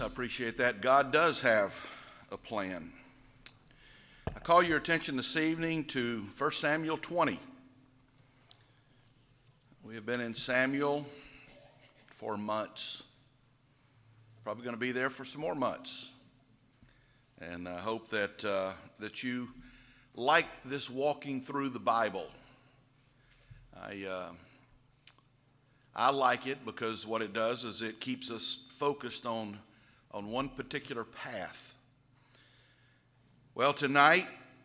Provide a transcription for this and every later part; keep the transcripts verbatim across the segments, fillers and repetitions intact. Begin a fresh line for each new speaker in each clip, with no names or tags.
I appreciate that. God does have a plan. I call your attention this evening to First Samuel twenty. We have been in Samuel for months. Probably going to be there for some more months. And I hope that uh, that you like this walking through the Bible. I uh, I like it because what it does is it keeps us focused on on one particular path. Well, tonight,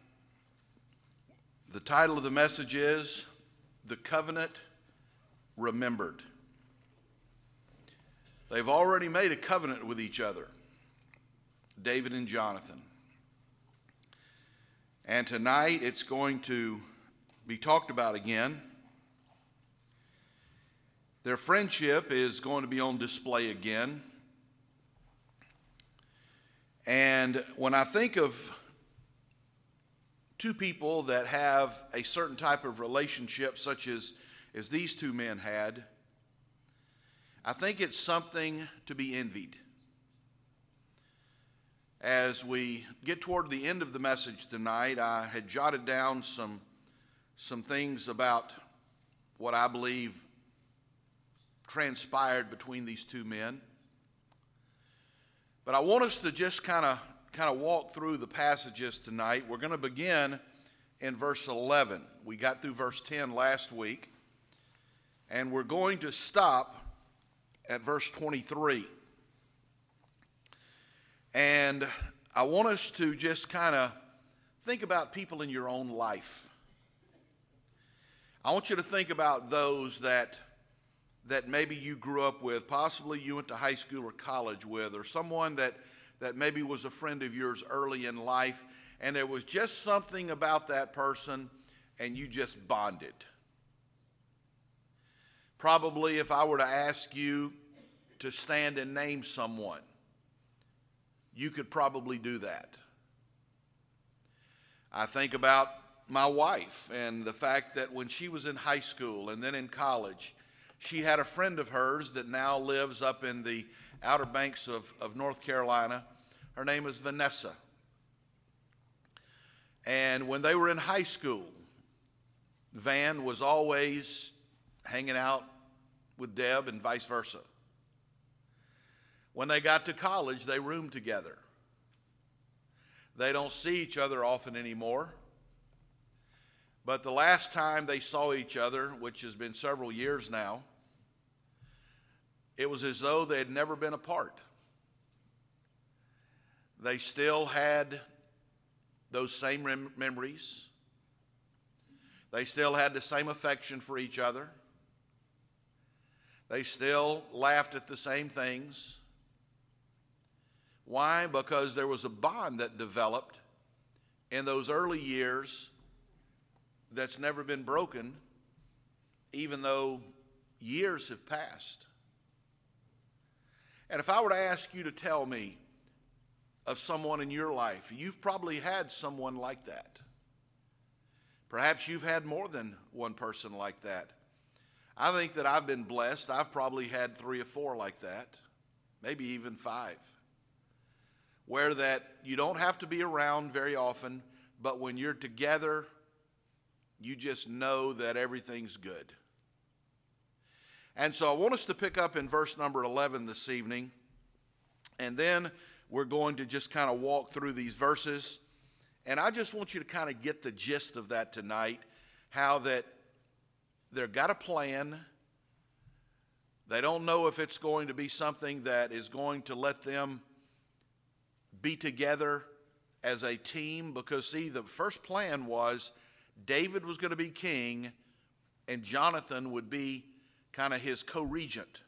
the title of the message is The Covenant Remembered. They've already made a covenant with each other, David and Jonathan. And tonight it's going to be talked about again. Their friendship is going to be on display again. And when I think of two people that have a certain type of relationship, such as, as these two men had, I think it's something to be envied. As we get toward the end of the message tonight, I had jotted down some, some things about what I believe transpired between these two men. But I want us to just kind of kind of walk through the passages tonight. We're going to begin in verse eleven. We got through verse ten last week, and we're going to stop at verse twenty-three. And I want us to just kind of think about people in your own life. I want you to think about those that that maybe you grew up with, possibly you went to high school or college with, or someone that, that maybe was a friend of yours early in life, and there was just something about that person, and you just bonded. Probably if I were to ask you to stand and name someone, you could probably do that. I think about my wife and the fact that when she was in high school and then in college, she had a friend of hers that now lives up in the Outer Banks of, of North Carolina. Her name is Vanessa. And when they were in high school, Van was always hanging out with Deb and vice versa. When they got to college, they roomed together. They don't see each other often anymore. But the last time they saw each other, which has been several years now, it was as though they had never been apart. They still had those same rem- memories. They still had the same affection for each other. They still laughed at the same things. Why? Because there was a bond that developed in those early years that's never been broken, even though years have passed. And if I were to ask you to tell me of someone in your life, you've probably had someone like that. Perhaps you've had more than one person like that. I think that I've been blessed. I've probably had three or four like that, maybe even five, where that you don't have to be around very often, but when you're together, you just know that everything's good. And so I want us to pick up in verse number eleven this evening, and then we're going to just kind of walk through these verses. And I just want you to kind of get the gist of that tonight, how that they've got a plan. They don't know if it's going to be something that is going to let them be together as a team, because see, the first plan was David was going to be king and Jonathan would be kind of his co-regent.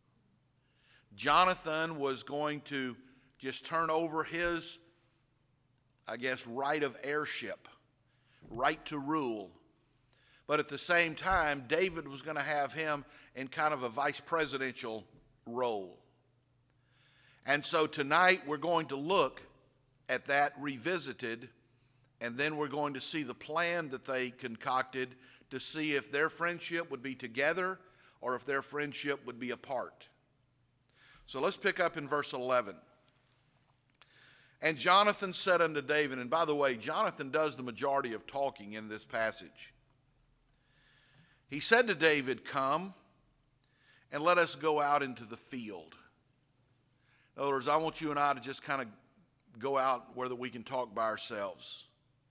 Jonathan was going to just turn over his, I guess, right of heirship, right to rule. But at the same time, David was going to have him in kind of a vice presidential role. And so tonight we're going to look at that revisited, and then we're going to see the plan that they concocted to see if their friendship would be together or if their friendship would be apart. So let's pick up in verse eleven. And Jonathan said unto David, and by the way, Jonathan does the majority of talking in this passage. He said to David, come and let us go out into the field. In other words, I want you and I to just kind of go out where we can talk by ourselves.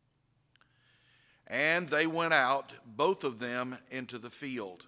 And they went out, both of them, into the field.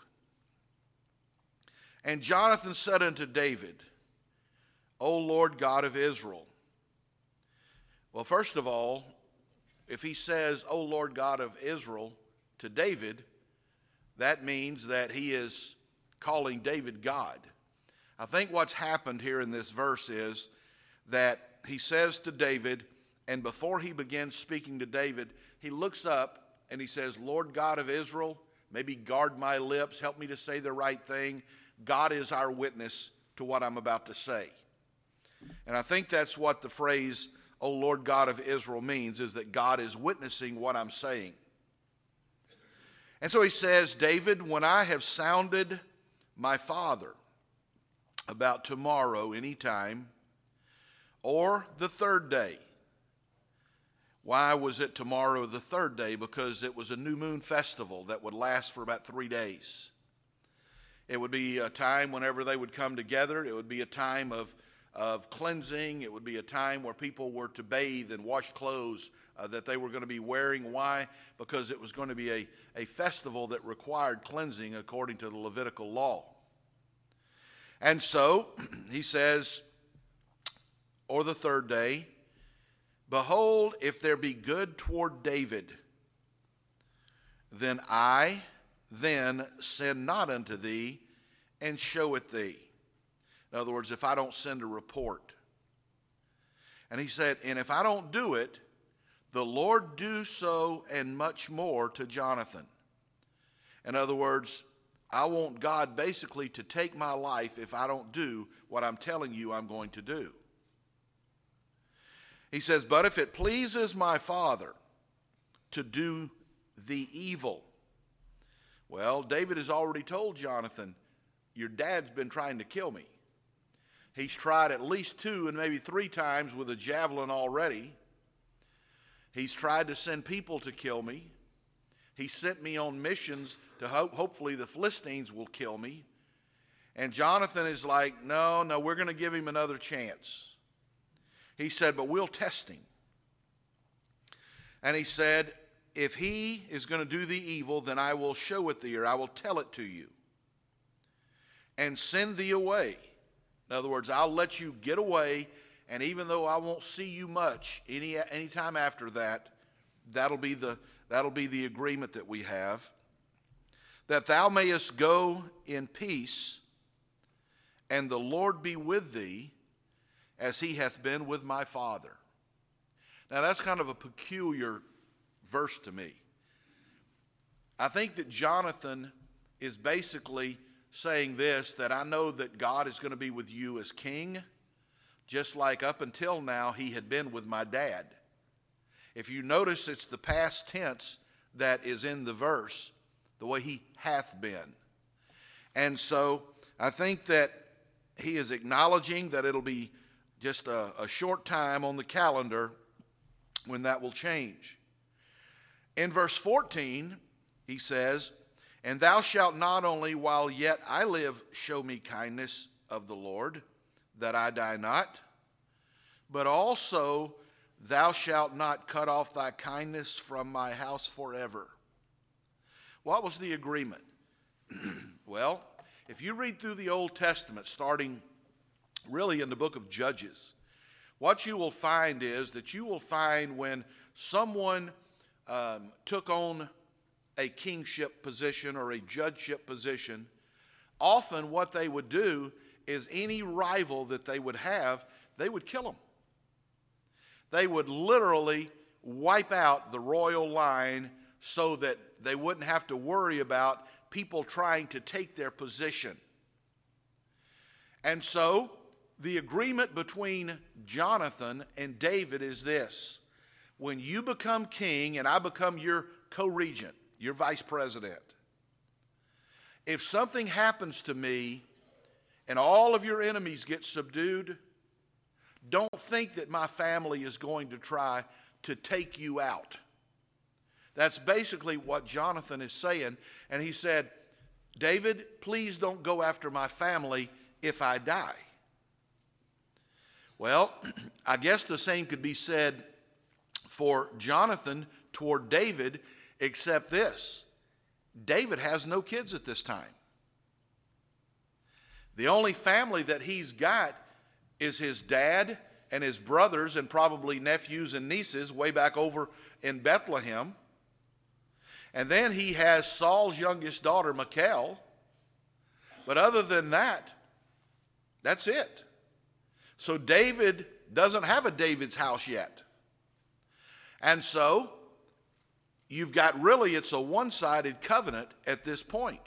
And Jonathan said unto David, O Lord God of Israel. Well, first of all, if he says, O Lord God of Israel, to David, that means that he is calling David God. I think what's happened here in this verse is that he says to David, and before he begins speaking to David, he looks up and he says, Lord God of Israel, maybe guard my lips, help me to say the right thing. God is our witness to what I'm about to say. And I think that's what the phrase, O Lord God of Israel, means, is that God is witnessing what I'm saying. And so he says, David, when I have sounded my father about tomorrow any time, or the third day. Why was it tomorrow the third day? Because it was a new moon festival that would last for about three days. It would be a time whenever they would come together. It would be a time of, of cleansing. It would be a time where people were to bathe and wash clothes uh, that they were going to be wearing. Why? Because it was going to be a, a festival that required cleansing according to the Levitical law. And so he says, or the third day, behold, if there be good toward David, then I then send not unto thee and show it thee. In other words, if I don't send a report. And he said, and if I don't do it, the Lord do so and much more to Jonathan. In other words, I want God basically to take my life if I don't do what I'm telling you I'm going to do. He says, but if it pleases my father to do the evil. Well, David has already told Jonathan, your dad's been trying to kill me. He's tried at least two and maybe three times with a javelin already. He's tried to send people to kill me. He sent me on missions to hope, hopefully the Philistines will kill me. And Jonathan is like, no, no, we're going to give him another chance. He said, but we'll test him. And he said, if he is going to do the evil, then I will show it thee, or I will tell it to you, and send thee away. In other words, I'll let you get away, and even though I won't see you much any any time after that, that'll be the that'll be the agreement that we have. That thou mayest go in peace, and the Lord be with thee, as he hath been with my father. Now that's kind of a peculiar verse to me. I think that Jonathan is basically saying this, that I know that God is going to be with you as king, just like up until now he had been with my dad. If you notice, it's the past tense that is in the verse, the way he hath been. And so I think that he is acknowledging that it'll be just a, a short time on the calendar when that will change. In verse fourteen, he says, and thou shalt not only while yet I live show me kindness of the Lord, that I die not, but also thou shalt not cut off thy kindness from my house forever. What was the agreement? Well, if you read through the Old Testament, starting really in the book of Judges, what you will find is that you will find when someone um, took on a kingship position or a judgeship position, often what they would do is any rival that they would have, they would kill them. They would literally wipe out the royal line so that they wouldn't have to worry about people trying to take their position. And so the agreement between Jonathan and David is this: when you become king and I become your co-regent, your vice president, if something happens to me and all of your enemies get subdued, don't think that my family is going to try to take you out. That's basically what Jonathan is saying. And he said, David, please don't go after my family if I die. Well, I guess the same could be said for Jonathan toward David, except this: David has no kids at this time. The only family that he's got is his dad and his brothers and probably nephews and nieces way back over in Bethlehem. And then he has Saul's youngest daughter, Michal. But other than that, that's it. So David doesn't have a David's house yet. And so you've got really, it's a one-sided covenant at this point.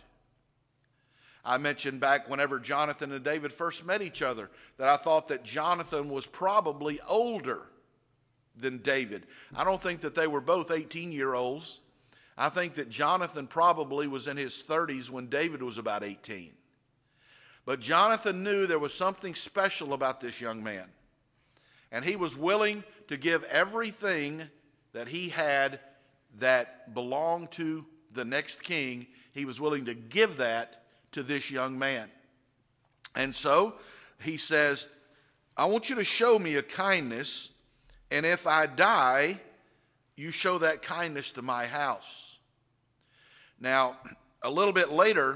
I mentioned back whenever Jonathan and David first met each other that I thought that Jonathan was probably older than David. I don't think that they were both eighteen-year-olds. I think that Jonathan probably was in his thirties when David was about eighteen. But Jonathan knew there was something special about this young man. And he was willing to give everything that he had that belonged to the next king. He was willing to give that to this young man. And so he says, I want you to show me a kindness, and if I die, you show that kindness to my house. Now, a little bit later,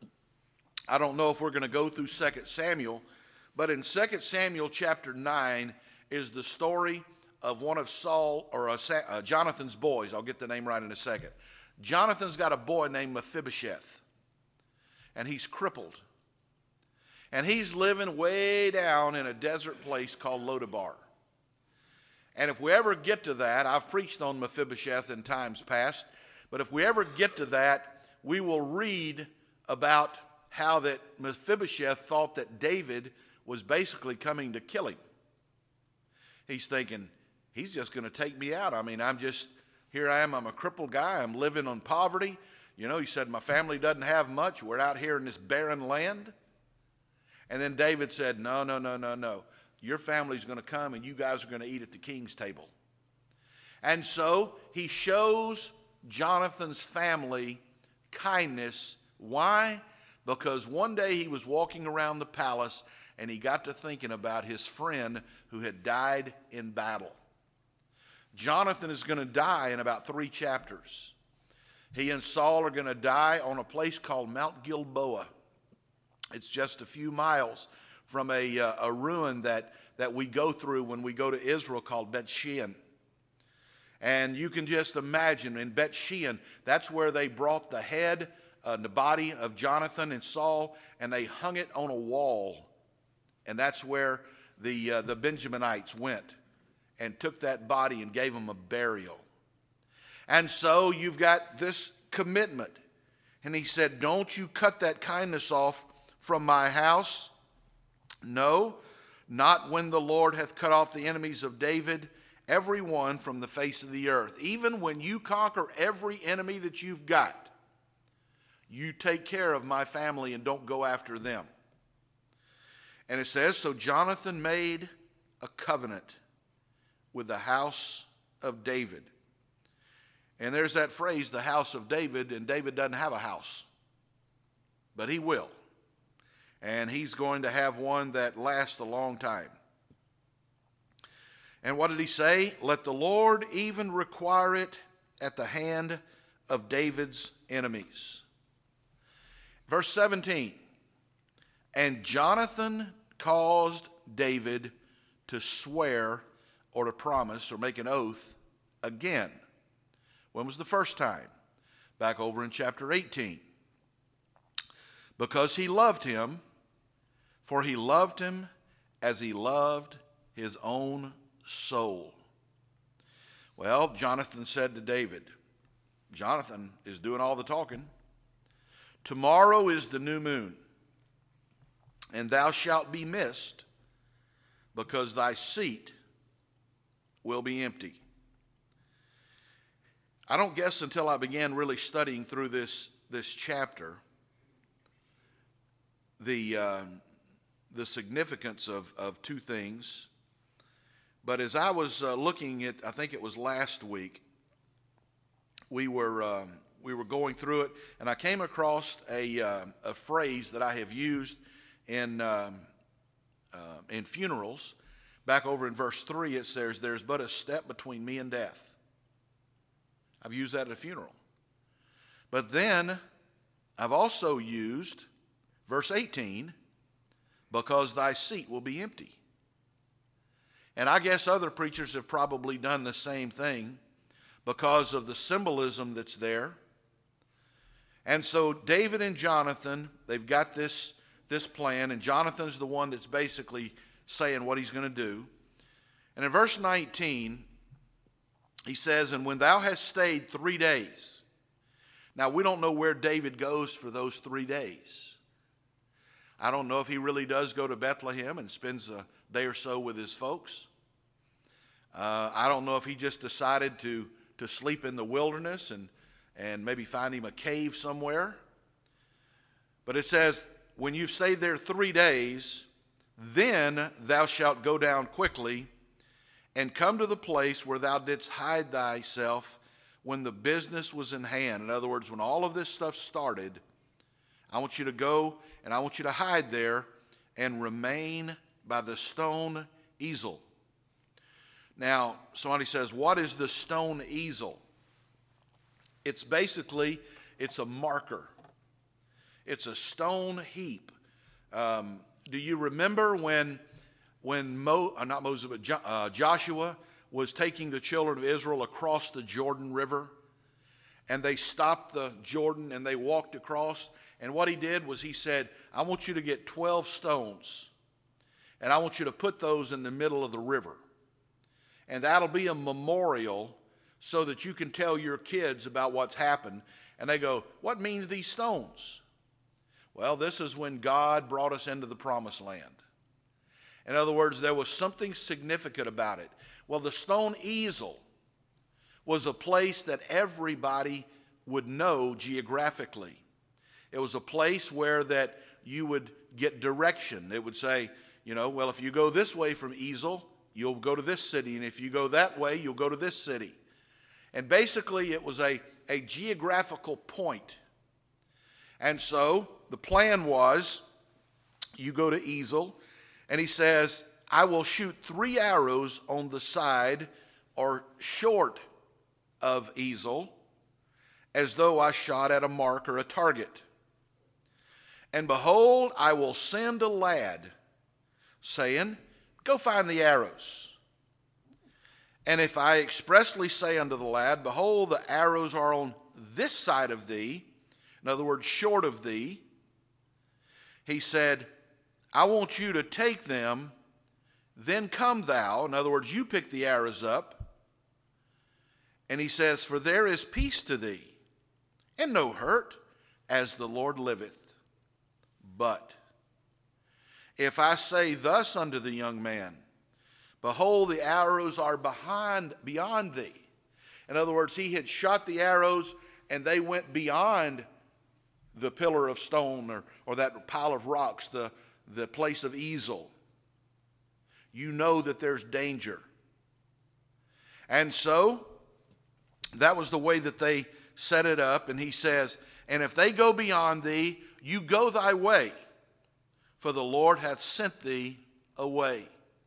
I don't know if we're going to go through Second Samuel, but in Second Samuel chapter nine is the story of one of Saul, or uh, uh, Jonathan's boys. I'll get the name right in a second. Jonathan's got a boy named Mephibosheth, and he's crippled. And he's living way down in a desert place called Lodabar. And if we ever get to that, I've preached on Mephibosheth in times past, but if we ever get to that, we will read about how that Mephibosheth thought that David was basically coming to kill him. He's thinking, he's just going to take me out. I mean, I'm just, here I am, I'm a crippled guy, I'm living on poverty. You know, he said, my family doesn't have much. We're out here in this barren land. And then David said, no, no, no, no, no. Your family's going to come and you guys are going to eat at the king's table. And so he shows Jonathan's family kindness. Why? Because one day he was walking around the palace and he got to thinking about his friend who had died in battle. Jonathan is going to die in about three chapters. He and Saul are going to die on a place called Mount Gilboa. It's just a few miles from a, uh, a ruin that, that we go through when we go to Israel called Bet Shean. And you can just imagine in Bet Shean, that's where they brought the head, uh, the body of Jonathan and Saul, and they hung it on a wall. And that's where the, uh, the Benjaminites went and took that body and gave them a burial. And so you've got this commitment. And he said, don't you cut that kindness off from my house. No, not when the Lord hath cut off the enemies of David, every one from the face of the earth. Even when you conquer every enemy that you've got, you take care of my family and don't go after them. And it says, so Jonathan made a covenant with the house of David. And there's that phrase, the house of David, and David doesn't have a house, but he will. And he's going to have one that lasts a long time. And what did he say? Let the Lord even require it at the hand of David's enemies. Verse seventeen, and Jonathan caused David to swear or to promise or make an oath again. When was the first time? Back over in chapter eighteen. Because he loved him, for he loved him as he loved his own soul. Well, Jonathan said to David, Jonathan is doing all the talking. Tomorrow is the new moon, and thou shalt be missed, because thy seat will be empty. I don't guess until I began really studying through this, this chapter the, uh, the significance of, of two things. But as I was uh, looking at, I think it was last week, we were um, we were going through it, and I came across a uh, a phrase that I have used in um, uh, in funerals. Back over in verse three, it says, "There's but a step between me and death." I've used that at a funeral. But then I've also used verse eighteen, "Because thy seat will be empty." And I guess other preachers have probably done the same thing because of the symbolism that's there. And so David and Jonathan, they've got this, this plan, and Jonathan's the one that's basically saying what he's going to do. And in verse nineteen, he says, "And when thou hast stayed three days." Now, we don't know where David goes for those three days. I don't know if he really does go to Bethlehem and spends a day or so with his folks. Uh, I don't know if he just decided to, to sleep in the wilderness and, and maybe find him a cave somewhere. But it says, "When you've stayed there three days, then thou shalt go down quickly and come to the place where thou didst hide thyself when the business was in hand." In other words, when all of this stuff started, I want you to go and I want you to hide there and remain by the stone easel. Now, somebody says, what is the stone easel? It's basically, it's a marker. It's a stone heap. Um, do you remember when, when Mo, uh, not Moses, but jo, uh, Joshua was taking the children of Israel across the Jordan River? And they stopped the Jordan and they walked across. And what he did was he said, "I want you to get twelve stones. And I want you to put those in the middle of the river. And that'll be a memorial so that you can tell your kids about what's happened." And they go, "What means these stones?" Well, this is when God brought us into the promised land. In other words, there was something significant about it. Well, the stone easel was a place that everybody would know geographically. It was a place where that you would get direction. It would say, you know, well, if you go this way from Ezel, you'll go to this city. And if you go that way, you'll go to this city. And basically, it was a, a geographical point. And so the plan was, you go to Ezel, and he says, "I will shoot three arrows on the side or short of Ezel, as though I shot at a mark or a target. And behold, I will send a lad, saying, Go find the arrows. And if I expressly say unto the lad, Behold, the arrows are on this side of thee," in other words, short of thee, he said, "I want you to take them, then come thou," in other words, you pick the arrows up, and he says, "For there is peace to thee, and no hurt, as the Lord liveth. But if I say thus unto the young man, Behold, the arrows are behind beyond thee." In other words, he had shot the arrows and they went beyond the pillar of stone or, or that pile of rocks, the, the place of Ezel. You know that there's danger. And so that was the way that they set it up. And he says, "And if they go beyond thee, you go thy way, for the Lord hath sent thee away."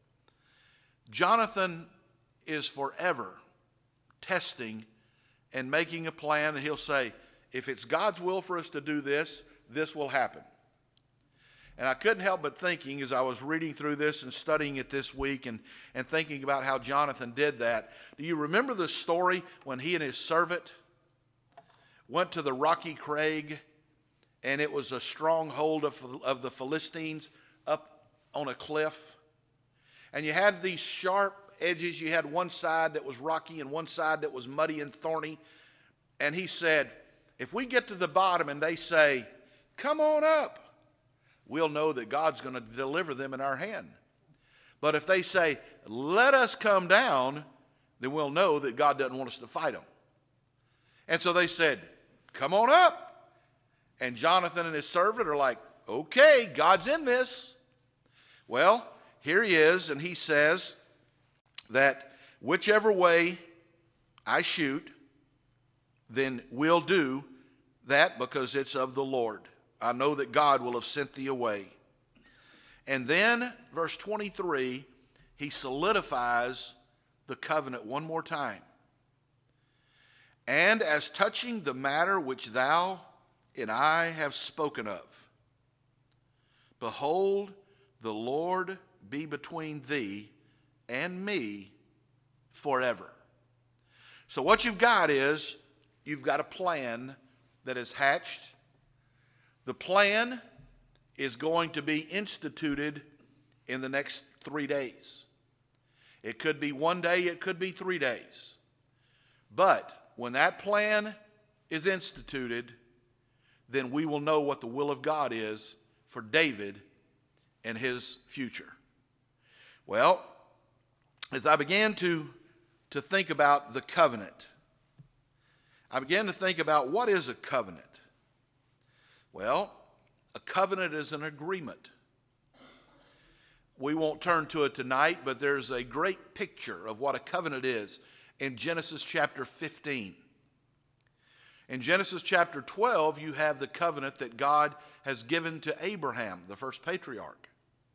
Jonathan is forever testing and making a plan, and he'll say, if it's God's will for us to do this, this will happen. And I couldn't help but thinking as I was reading through this and studying it this week and, and thinking about how Jonathan did that. Do you remember the story when he and his servant went to the rocky crag, and it was a stronghold of, of the Philistines up on a cliff? And you had these sharp edges. You had one side that was rocky and one side that was muddy and thorny. And he said, if we get to the bottom and they say, "Come on up," we'll know that God's going to deliver them in our hand. But if they say, "Let us come down," then we'll know that God doesn't want us to fight them. And so they said, "Come on up." And Jonathan and his servant are like, "Okay, God's in this." Well, here he is, and he says that whichever way I shoot, then we'll do that because it's of the Lord. I know that God will have sent thee away. And then, verse twenty-three, he solidifies the covenant one more time. And as touching the matter which thou and I have spoken of, behold, the Lord be between thee and me forever. So what you've got is, you've got a plan that is hatched. The plan is going to be instituted in the next three days. It could be one day, it could be three days. But when that plan is instituted, then we will know what the will of God is for David and his future. Well, as I began to, to think about the covenant, I began to think about what is a covenant. Well, a covenant is an agreement. We won't turn to it tonight, but there's a great picture of what a covenant is in Genesis chapter fifteen. In Genesis chapter twelve, you have the covenant that God has given to Abraham, the first patriarch.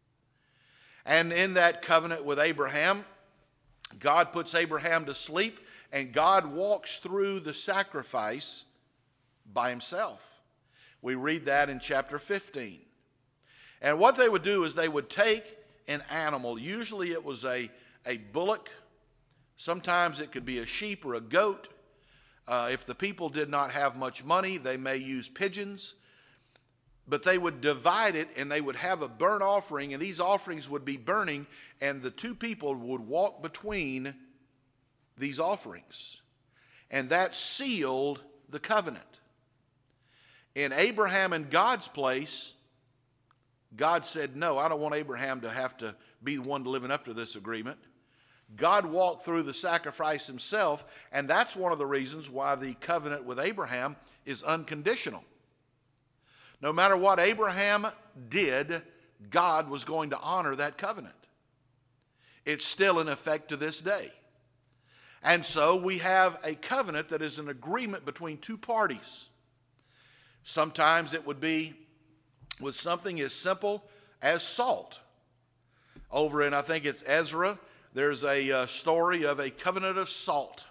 And in that covenant with Abraham, God puts Abraham to sleep, and God walks through the sacrifice by himself. We read that in chapter fifteen. And what they would do is they would take an animal. Usually it was a, a bullock. Sometimes it could be a sheep or a goat. Uh, if the people did not have much money, they may use pigeons. But they would divide it, and they would have a burnt offering, and these offerings would be burning, and the two people would walk between these offerings. And that sealed the covenant. In Abraham and God's place, God said, no, I don't want Abraham to have to be the one living up to this agreement. God walked through the sacrifice himself, and that's one of the reasons why the covenant with Abraham is unconditional. No matter what Abraham did, God was going to honor that covenant. It's still in effect to this day. And so we have a covenant that is an agreement between two parties. Sometimes it would be with something as simple as salt. Over in, I think it's Ezra, there's a uh, story of a covenant of salt.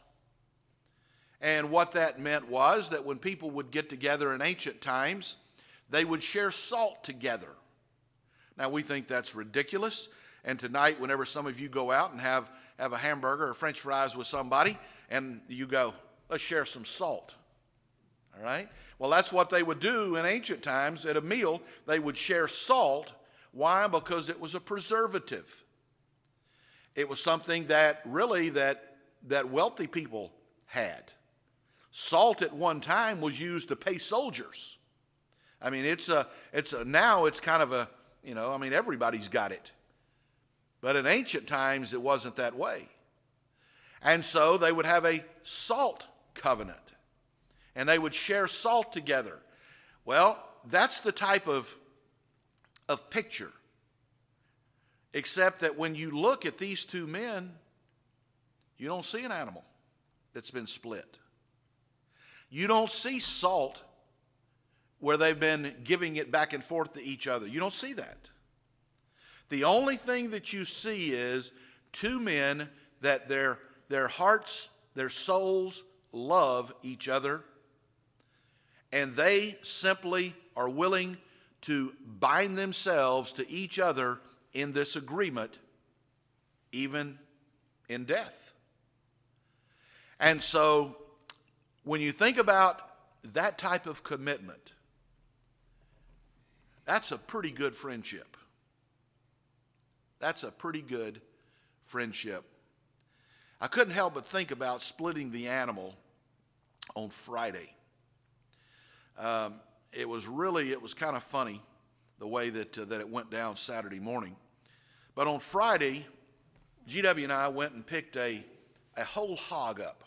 And what that meant was that when people would get together in ancient times, they would share salt together. Now, we think that's ridiculous. And tonight, whenever some of you go out and have, have a hamburger or French fries with somebody, and you go, let's share some salt. All right? Well, that's what they would do in ancient times at a meal. They would share salt. Why? Because it was a preservative. It was something that really that, that wealthy people had. Salt at one time was used to pay soldiers. I mean, it's a, it's a, now it's kind of a, you know, I mean, everybody's got it. But in ancient times, it wasn't that way. And so they would have a salt covenant. And they would share salt together. Well, that's the type of, of picture. Except that when you look at these two men, you don't see an animal that's been split. You don't see salt where they've been giving it back and forth to each other. You don't see that. The only thing that you see is two men that their, their hearts, their souls love each other, and they simply are willing to bind themselves to each other in this agreement, even in death. And so, when you think about that type of commitment, that's a pretty good friendship. That's a pretty good friendship. I couldn't help but think about splitting the animal on Friday. Um, it was really, it was kind of funny the way that, uh, that it went down Saturday morning. But on Friday, G W and I went and picked a, a whole hog up.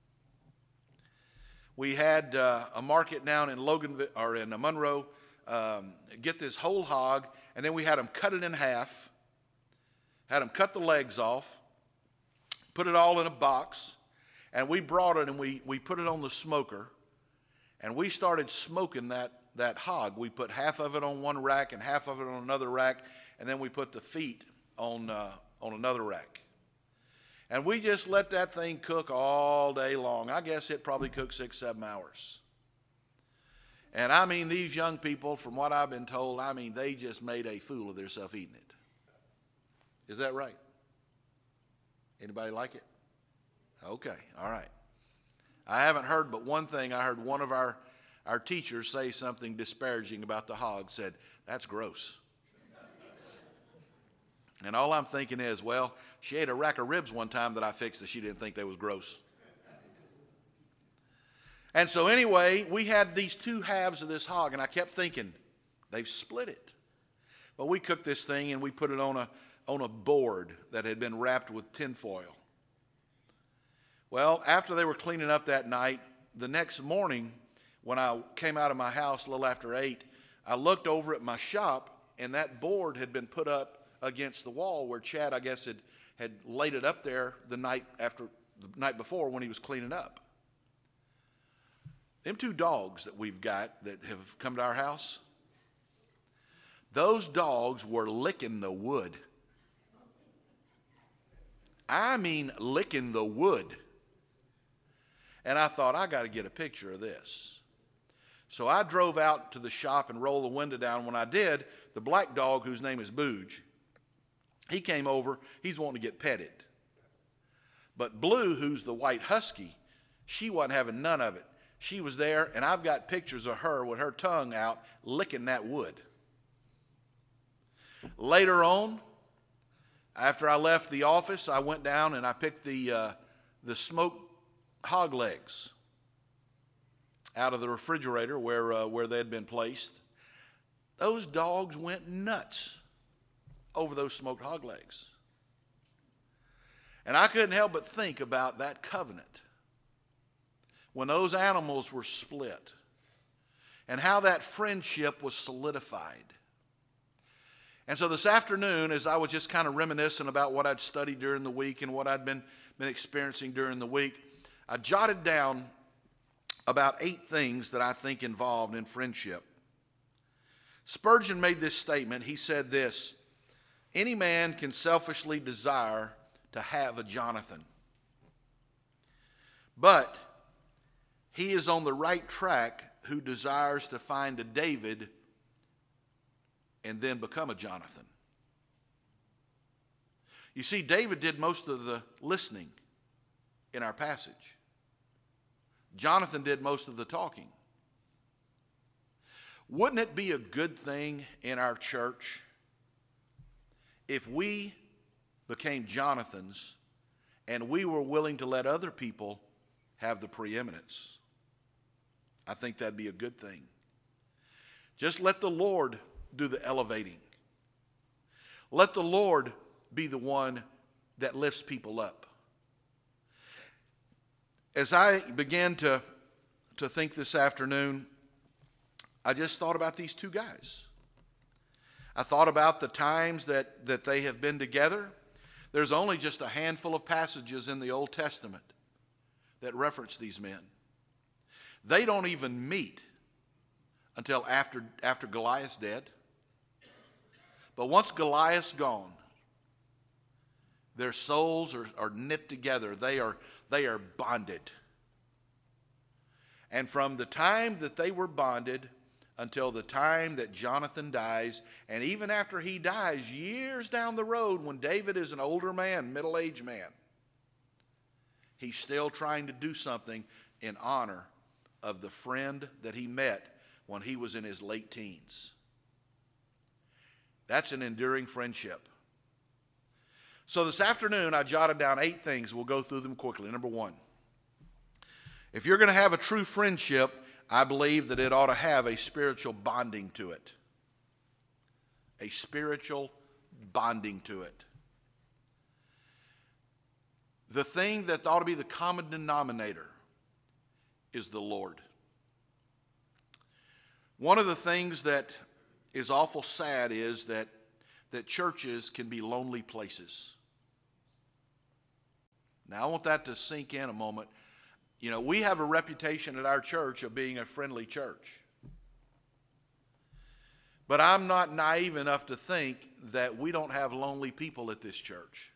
We had uh, a market down in Logan or in Monroe um, get this whole hog, and then we had them cut it in half, had them cut the legs off, put it all in a box, and we brought it and we, we put it on the smoker, and we started smoking that, that hog. We put half of it on one rack and half of it on another rack, and then we put the feet on, uh, on another rack. And we just let that thing cook all day long. I guess it probably cooked six, seven hours. And I mean, these young people, from what I've been told, I mean, they just made a fool of themselves eating it. Is that right? Anybody like it? Okay, all right. I haven't heard but one thing. I heard one of our, our teachers say something disparaging about the hog, said, "That's gross." And all I'm thinking is, well, she ate a rack of ribs one time that I fixed that she didn't think they was gross. And so anyway, we had these two halves of this hog, and I kept thinking, they've split it. But we cooked this thing, and we put it on a, on a board that had been wrapped with tin foil. Well, after they were cleaning up that night, the next morning, when I came out of my house a little after eight, I looked over at my shop, and that board had been put up against the wall where Chad, I guess, had, had laid it up there the night after the night before when he was cleaning up. Them two dogs that we've got that have come to our house, those dogs were licking the wood. I mean licking the wood. And I thought, I got to get a picture of this. So I drove out to the shop and rolled the window down. When I did, the black dog, whose name is Booge, he came over. He's wanting to get petted. But Blue, who's the white husky, she wasn't having none of it. She was there, and I've got pictures of her with her tongue out licking that wood. Later on, after I left the office, I went down and I picked the, uh, the smoked hog legs out of the refrigerator where, uh, where they had been placed. Those dogs went nuts over those smoked hog legs. And I couldn't help but think about that covenant when those animals were split and how that friendship was solidified. And so this afternoon, as I was just kind of reminiscing about what I'd studied during the week and what I'd been, been experiencing during the week, I jotted down about eight things that I think involved in friendship. Spurgeon made this statement. He said this: "Any man can selfishly desire to have a Jonathan, but he is on the right track who desires to find a David and then become a Jonathan." You see, David did most of the listening in our passage. Jonathan did most of the talking. Wouldn't it be a good thing in our church if we became Jonathans and we were willing to let other people have the preeminence? I think that'd be a good thing. Just let the Lord do the elevating. Let the Lord be the one that lifts people up. As I began to, to think this afternoon, I just thought about these two guys. I thought about the times that, that they have been together. There's only just a handful of passages in the Old Testament that reference these men. They don't even meet until after, after Goliath's dead. But once Goliath's gone, their souls are, are knit together. They are, they are bonded. And from the time that they were bonded until the time that Jonathan dies, and even after he dies, years down the road when David is an older man, middle-aged man, he's still trying to do something in honor of the friend that he met when he was in his late teens. That's an enduring friendship. So this afternoon, I jotted down eight things. We'll go through them quickly. Number one, if you're going to have a true friendship, I believe that it ought to have a spiritual bonding to it. A spiritual bonding to it. The thing that ought to be the common denominator is the Lord. One of the things that is awful sad is that, that churches can be lonely places. Now, I want that to sink in a moment. You know, we have a reputation at our church of being a friendly church. But I'm not naive enough to think that we don't have lonely people at this church.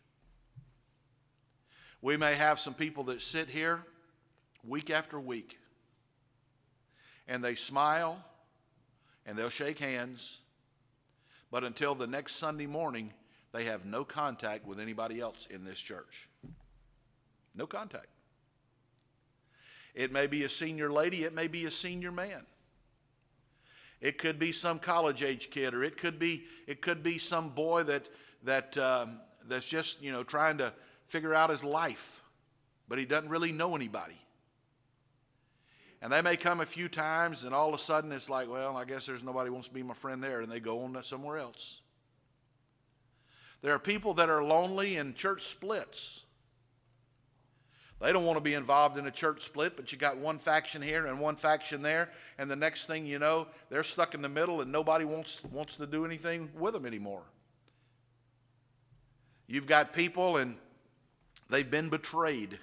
We may have some people that sit here week after week, and they smile, and they'll shake hands, but until the next Sunday morning, they have no contact with anybody else in this church. No contact. It may be a senior lady, it may be a senior man. It could be some college-age kid, or it could be it could be some boy that that um, that's just you know trying to figure out his life, but he doesn't really know anybody. And they may come a few times, and all of a sudden it's like, well, I guess there's nobody who wants to be my friend there, and they go on to somewhere else. There are people that are lonely in church splits. They don't want to be involved in a church split, but you got one faction here and one faction there, and the next thing you know, they're stuck in the middle and nobody wants, wants to do anything with them anymore. You've got people and they've been betrayed.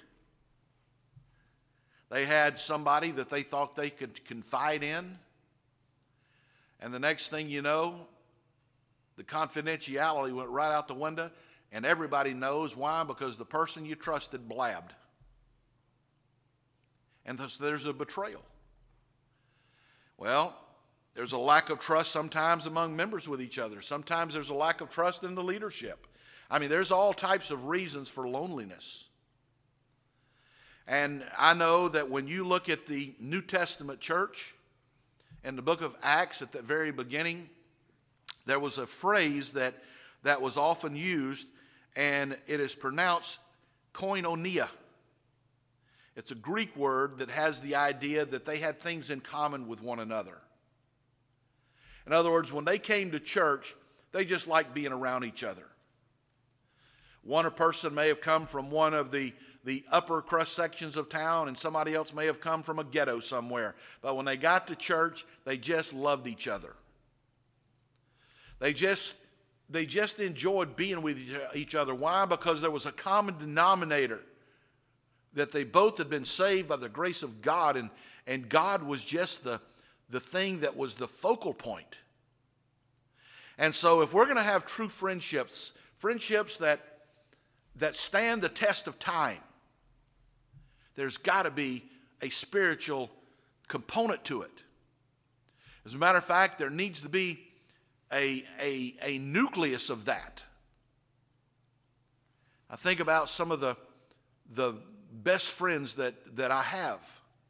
They had somebody that they thought they could confide in, and the next thing you know, the confidentiality went right out the window, and everybody knows why, because the person you trusted blabbed. And thus there's a betrayal. Well, there's a lack of trust sometimes among members with each other. Sometimes there's a lack of trust in the leadership. I mean, there's all types of reasons for loneliness. And I know that when you look at the New Testament church, in the book of Acts at the very beginning, there was a phrase that, that was often used, and it is pronounced koinonia. It's a Greek word that has the idea that they had things in common with one another. In other words, when they came to church, they just liked being around each other. One person may have come from one of the, the upper crust sections of town, and somebody else may have come from a ghetto somewhere. But when they got to church, they just loved each other. They just, they just enjoyed being with each other. Why? Because there was a common denominator, that they both had been saved by the grace of God, and, and God was just the, the thing that was the focal point. And so if we're going to have true friendships, friendships that, that stand the test of time, there's got to be a spiritual component to it. As a matter of fact, there needs to be a, a, a nucleus of that. I think about some of the, the best friends that, that I have.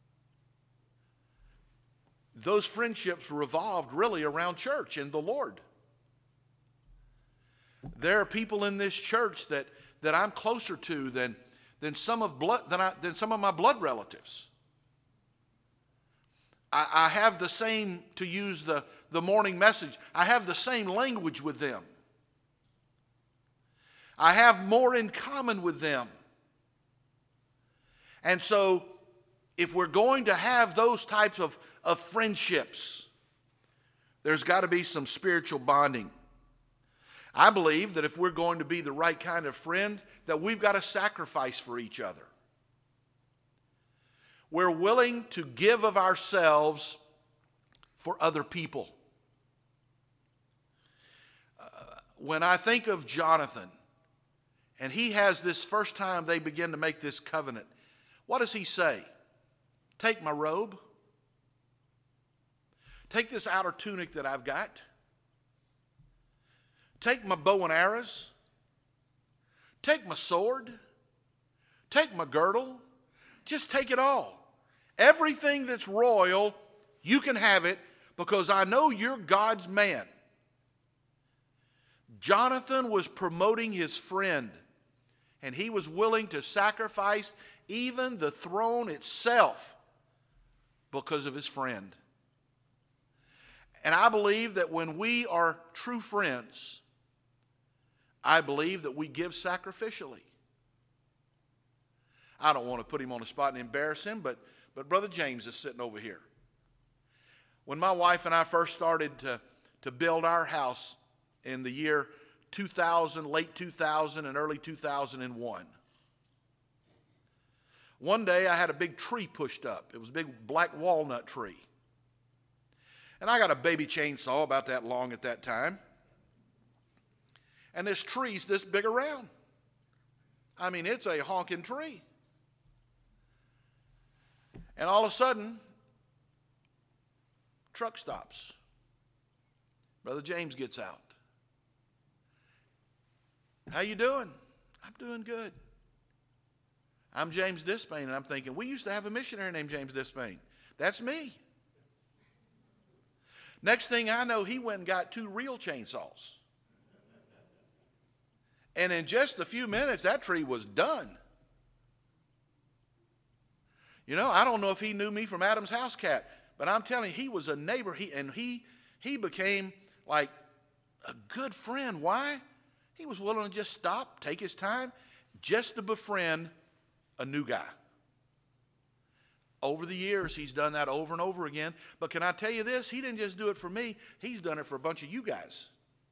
Those friendships revolved really around church and the Lord. There are people in this church that, that I'm closer to than, than, some of blood, than, I, than some of my blood relatives. I, I have the same, to use the, the morning message, I have the same language with them. I have more in common with them. And so, if we're going to have those types of, of friendships, there's got to be some spiritual bonding. I believe that if we're going to be the right kind of friend, that we've got to sacrifice for each other. We're willing to give of ourselves for other people. Uh, when I think of Jonathan, and he has this first time they begin to make this covenant, what does he say? Take my robe. Take this outer tunic that I've got. Take my bow and arrows. Take my sword. Take my girdle. Just take it all. Everything that's royal, you can have it, because I know you're God's man. Jonathan was promoting his friend, and he was willing to sacrifice even the throne itself because of his friend. And I believe that when we are true friends, I believe that we give sacrificially. I don't want to put him on the spot and embarrass him, but, but Brother James is sitting over here. When my wife and I first started to, to build our house in the year two thousand, late two thousand and early two thousand one, One day I had a big tree pushed up. It was a big black walnut tree. And I got a baby chainsaw about that long at that time. And this tree's this big around. I mean, it's a honking tree. And all of a sudden, truck stops. Brother James gets out. How you doing? I'm doing good. I'm James Dispain, and I'm thinking, we used to have a missionary named James Dispain. That's me. Next thing I know, he went and got two real chainsaws. And in just a few minutes, that tree was done. You know, I don't know if he knew me from Adam's house cat, but I'm telling you, he was a neighbor, he, and he, he became like a good friend. Why? He was willing to just stop, take his time, just to befriend a new guy. Over the years, he's done that over and over again. But can I tell you this? He didn't just do it for me. He's done it for a bunch of you guys.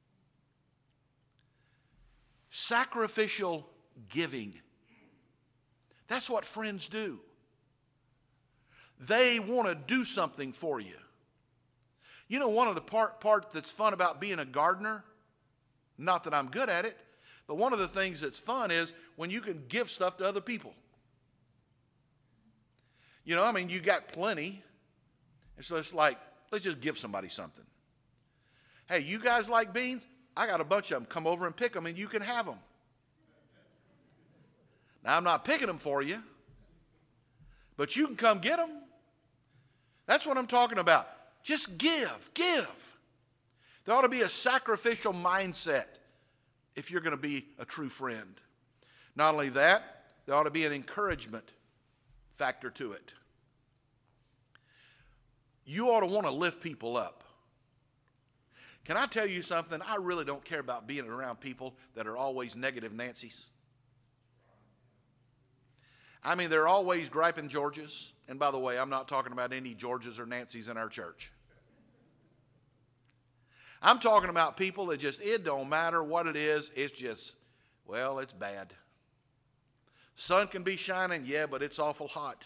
Sacrificial giving. That's what friends do. They want to do something for you. You know, one of the part, part that's fun about being a gardener, not that I'm good at it, but one of the things that's fun is when you can give stuff to other people. You know, I mean, you got plenty. It's just like, let's just give somebody something. Hey, you guys like beans? I got a bunch of them. Come over and pick them, and you can have them. Now, I'm not picking them for you, but you can come get them. That's what I'm talking about. Just give, give. There ought to be a sacrificial mindset if you're going to be a true friend. Not only that, there ought to be an encouragement factor to it. You ought to want to lift people up. Can I tell you something? I really don't care about being around people that are always negative Nancy's. I mean, they're always griping Georges. And by the way, I'm not talking about any Georges or Nancy's in our church. I'm talking about people that just, it don't matter what it is, it's just, well, it's bad. Sun can be shining, yeah, but it's awful hot.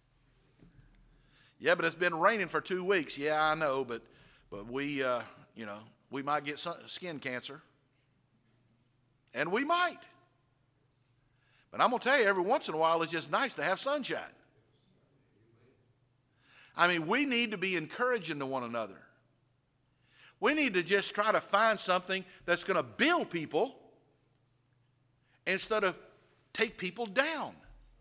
Yeah, but it's been raining for two weeks. Yeah, I know, but but we, uh, you know, we might get sun, skin cancer. And we might. But I'm going to tell you, every once in a while, it's just nice to have sunshine. I mean, we need to be encouraging to one another. We need to just try to find something that's going to build people instead of take people down.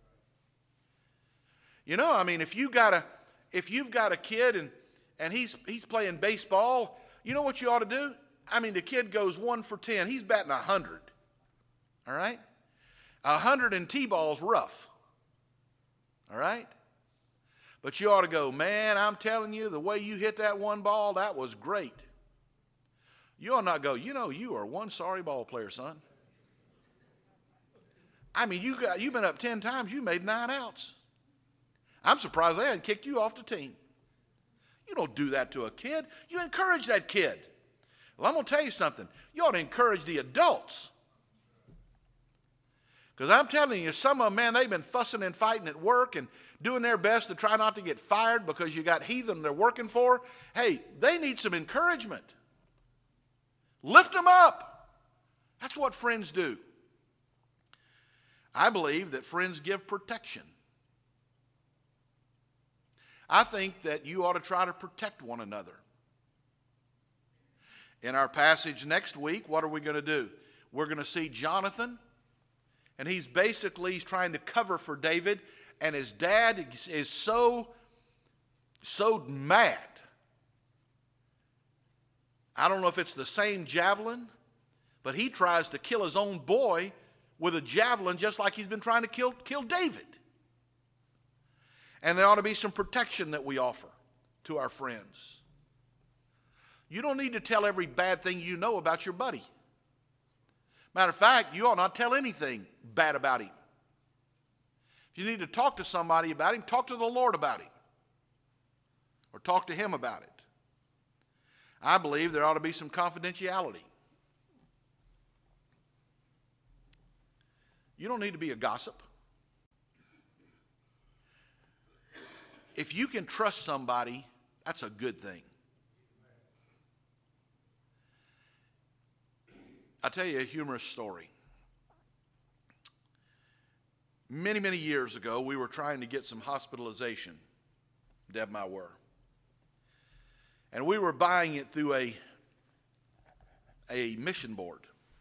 You know, I mean, if you got a, if you've got a kid and, and he's, he's playing baseball, you know what you ought to do? I mean, the kid goes one for ten. He's batting one hundred. All right? one hundred in T-ball's rough. All right? But you ought to go, man, I'm telling you, the way you hit that one ball, that was great. You ought not go, you know, you are one sorry ball player, son. I mean, you got, you've been up ten times, you made nine outs. I'm surprised they hadn't kicked you off the team. You don't do that to a kid. You encourage that kid. Well, I'm going to tell you something. You ought to encourage the adults. Because I'm telling you, some of them, man, they've been fussing and fighting at work and doing their best to try not to get fired because you got heathen they're working for. Hey, they need some encouragement. Lift them up. That's what friends do. I believe that friends give protection. I think that you ought to try to protect one another. In our passage next week, what are we going to do? We're going to see Jonathan, and he's basically he's trying to cover for David, and his dad is so, so mad. I don't know if it's the same javelin, but he tries to kill his own boy with a javelin just like he's been trying to kill, kill David. And there ought to be some protection that we offer to our friends. You don't need to tell every bad thing you know about your buddy. Matter of fact, you ought not tell anything bad about him. If you need to talk to somebody about him, talk to the Lord about him. Or talk to him about it. I believe there ought to be some confidentiality. You don't need to be a gossip. If you can trust somebody, that's a good thing. I'll tell you a humorous story. Many, many years ago, we were trying to get some hospitalization. Deb and I were. And we were buying it through a, a mission board.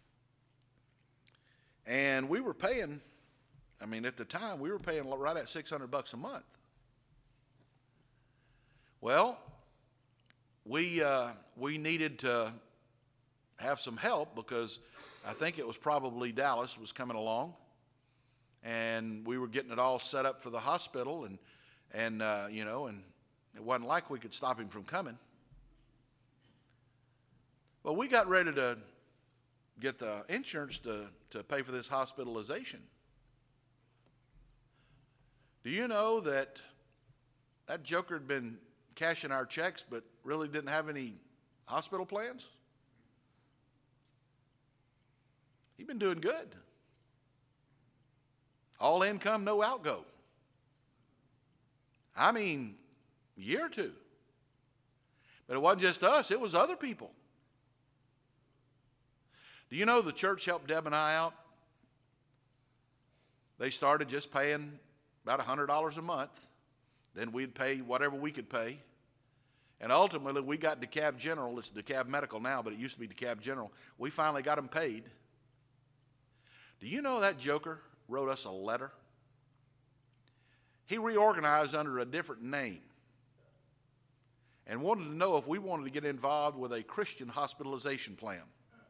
And we were paying, I mean, at the time, we were paying right at six hundred bucks a month. Well, we, uh, we needed to have some help because I think it was probably Dallas was coming along. And we were getting it all set up for the hospital, and, and uh, you know, and it wasn't like we could stop him from coming. Well, we got ready to get the insurance to, to pay for this hospitalization. Do you know that that joker had been cashing our checks but really didn't have any hospital plans? He'd been doing good. All income, no outgo. I mean, a year or two. But it wasn't just us, it was other people. Do you know the church helped Deb and I out? They started just paying about one hundred dollars a month. Then we'd pay whatever we could pay. And ultimately, we got DeKalb General. It's DeKalb Medical now, but it used to be DeKalb General. We finally got them paid. Do you know that joker wrote us a letter? He reorganized under a different name and wanted to know if we wanted to get involved with a Christian hospitalization plan.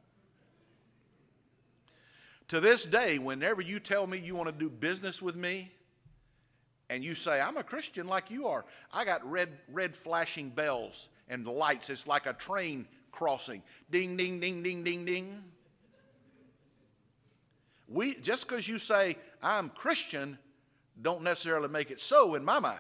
To this day, whenever you tell me you want to do business with me and you say, I'm a Christian like you are, I got red, red flashing bells and lights. It's like a train crossing. Ding, ding, ding, ding, ding, ding. We, just because you say, I'm Christian, don't necessarily make it so in my mind.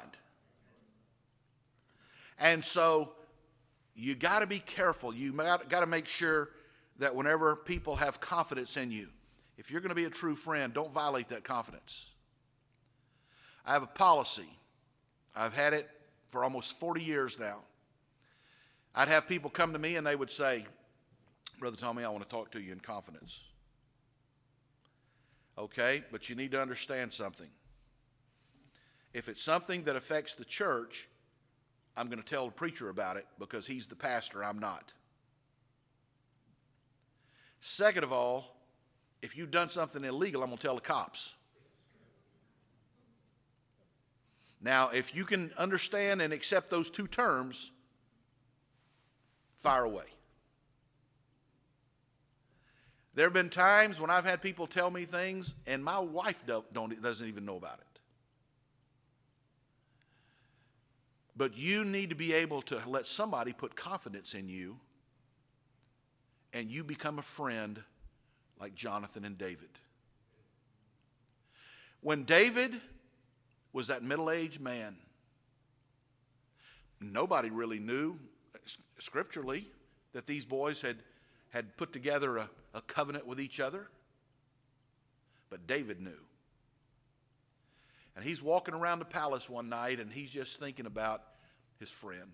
And so you got to be careful. You got to make sure that whenever people have confidence in you, if you're going to be a true friend, don't violate that confidence. I have a policy. I've had it for almost forty years now. I'd have people come to me and they would say, Brother Tommy, I want to talk to you in confidence. Okay, but you need to understand something. If it's something that affects the church, I'm going to tell the preacher about it because he's the pastor, I'm not. Second of all, if you've done something illegal, I'm going to tell the cops. Now, if you can understand and accept those two terms, fire away. There have been times when I've had people tell me things and my wife don't, don't, doesn't even know about it. But you need to be able to let somebody put confidence in you and you become a friend like Jonathan and David. When David was that middle-aged man, nobody really knew scripturally that these boys had, had put together a, a covenant with each other. But David knew. And he's walking around the palace one night and he's just thinking about his friend.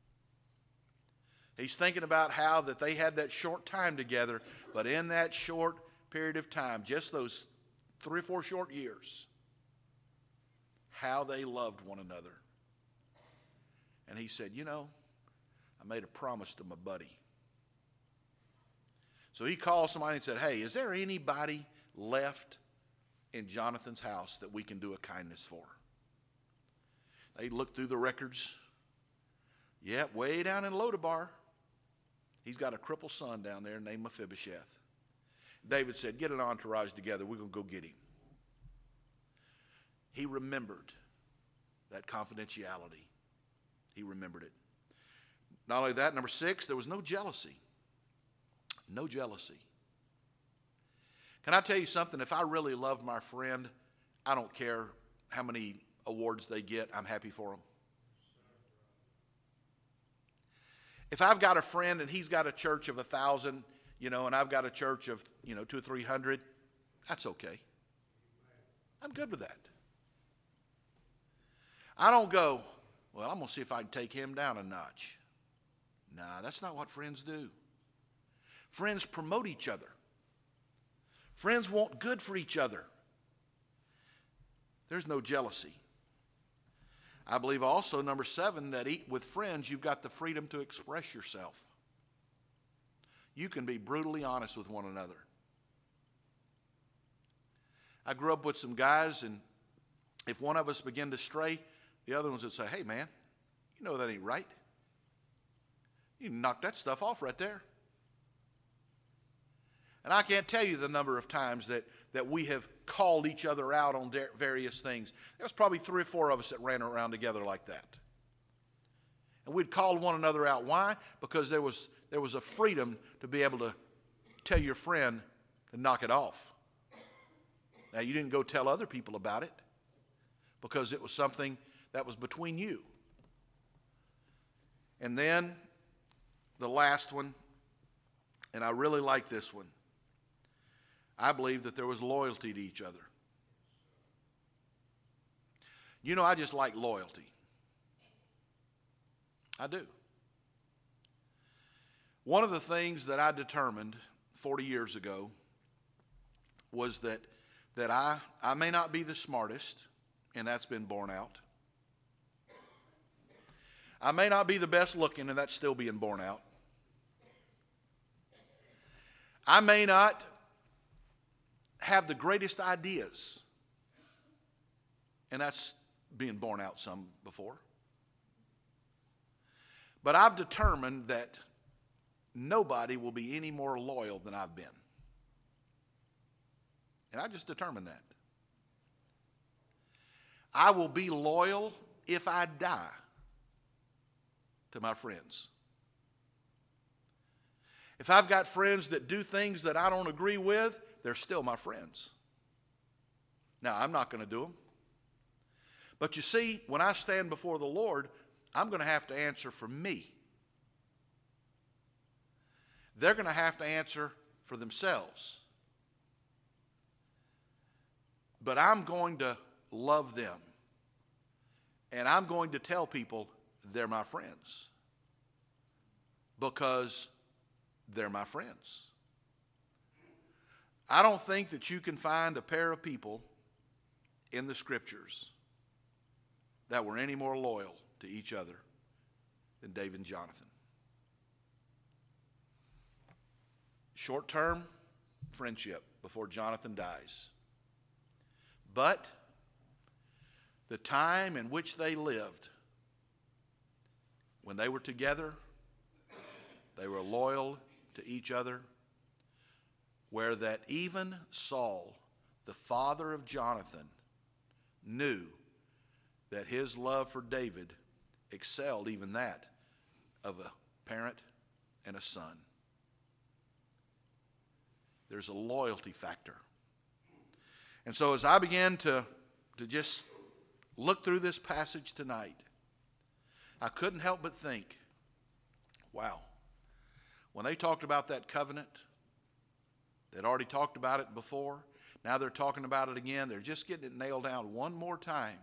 He's thinking about how that they had that short time together, but in that short period of time, just those three or four short years, how they loved one another. And he said, you know, I made a promise to my buddy. So he called somebody and said, hey, is there anybody left in Jonathan's house that we can do a kindness for? They looked through the records. Yeah, way down in Lodabar, he's got a crippled son down there named Mephibosheth. David said, get an entourage together. We're going to go get him. He remembered that confidentiality. He remembered it. Not only that, number six, there was no jealousy. No jealousy. Can I tell you something? If I really love my friend, I don't care how many awards they get. I'm happy for them. If I've got a friend and he's got a church of a thousand, you know, and I've got a church of, you know, two or three hundred, that's okay. I'm good with that. I don't go, Well, I'm going to see if I can take him down a notch. Nah, that's not what friends do. Friends promote each other. Friends want good for each other. There's no jealousy. I believe also, number seven, that eat with friends, you've got the freedom to express yourself. You can be brutally honest with one another. I grew up with some guys, and if one of us began to stray, the other ones would say, hey man, you know that ain't right. You can knock that stuff off right there. And I can't tell you the number of times that, that we have called each other out on various things. There was probably three or four of us that ran around together like that. And we'd call one another out. Why? Because there was, there was a freedom to be able to tell your friend to knock it off. Now, you didn't go tell other people about it because it was something that was between you. And then the last one, and I really like this one. I believe that there was loyalty to each other. You know, I just like loyalty. I do. One of the things that I determined forty years ago was that, that I, I may not be the smartest, and that's been borne out. I may not be the best looking, and that's still being borne out. I may not have the greatest ideas, and that's being borne out some before. But I've determined that nobody will be any more loyal than I've been. And I just determined that. I will be loyal if I die to my friends. If I've got friends that do things that I don't agree with, they're still my friends. Now, I'm not going to do them. But you see, when I stand before the Lord, I'm going to have to answer for me. They're going to have to answer for themselves. But I'm going to love them. And I'm going to tell people they're my friends. Because they're my friends. I don't think that you can find a pair of people in the Scriptures that were any more loyal to each other than David and Jonathan. Short-term friendship before Jonathan dies. But the time in which they lived, when they were together, they were loyal to each other, where that even Saul, the father of Jonathan, knew that his love for David excelled even that of a parent and a son. There's a loyalty factor. And so as I began to, to just look through this passage tonight, I couldn't help but think, wow, when they talked about that covenant, they'd already talked about it before. Now they're talking about it again. They're just getting it nailed down one more time.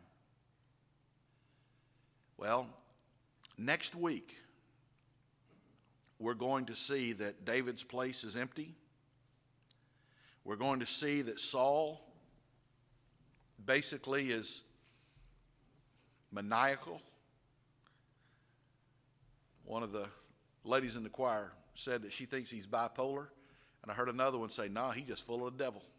Well, next week, we're going to see that David's place is empty. We're going to see that Saul basically is maniacal. One of the ladies in the choir said that she thinks he's bipolar, and I heard another one say, nah, he's just full of the devil.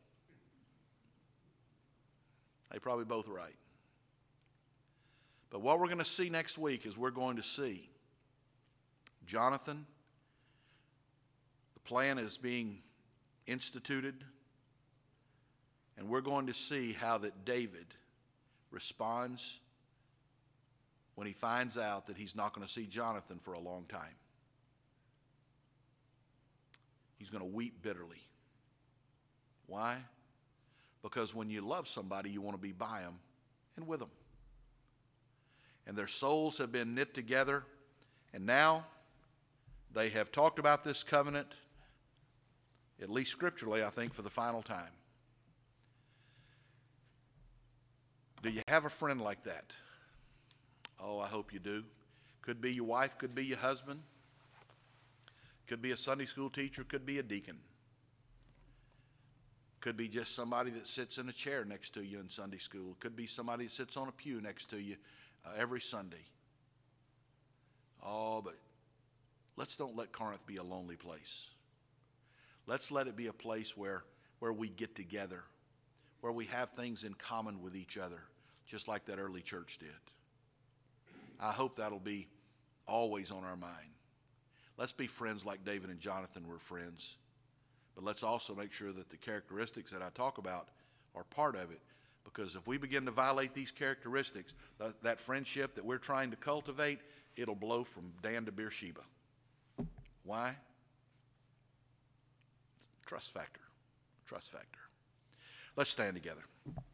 They probably both right. But what we're going to see next week is we're going to see Jonathan. The plan is being instituted, and we're going to see how that David responds when he finds out that he's not going to see Jonathan for a long time. He's going to weep bitterly. Why? Because when you love somebody, you want to be by them and with them. And their souls have been knit together, and now they have talked about this covenant, at least scripturally, I think, for the final time. Do you have a friend like that? Oh, I hope you do. Could be your wife, could be your husband, could be a Sunday school teacher, could be a deacon. Could be just somebody that sits in a chair next to you in Sunday school. Could be somebody that sits on a pew next to you uh, every Sunday. Oh, but let's don't let Corinth be a lonely place. Let's let it be a place where, where we get together, where we have things in common with each other, just like that early church did. I hope that'll be always on our mind. Let's be friends like David and Jonathan were friends. But let's also make sure that the characteristics that I talk about are part of it. Because if we begin to violate these characteristics, th- that friendship that we're trying to cultivate, it'll blow from Dan to Beersheba. Why? Trust factor. Trust factor. Let's stand together.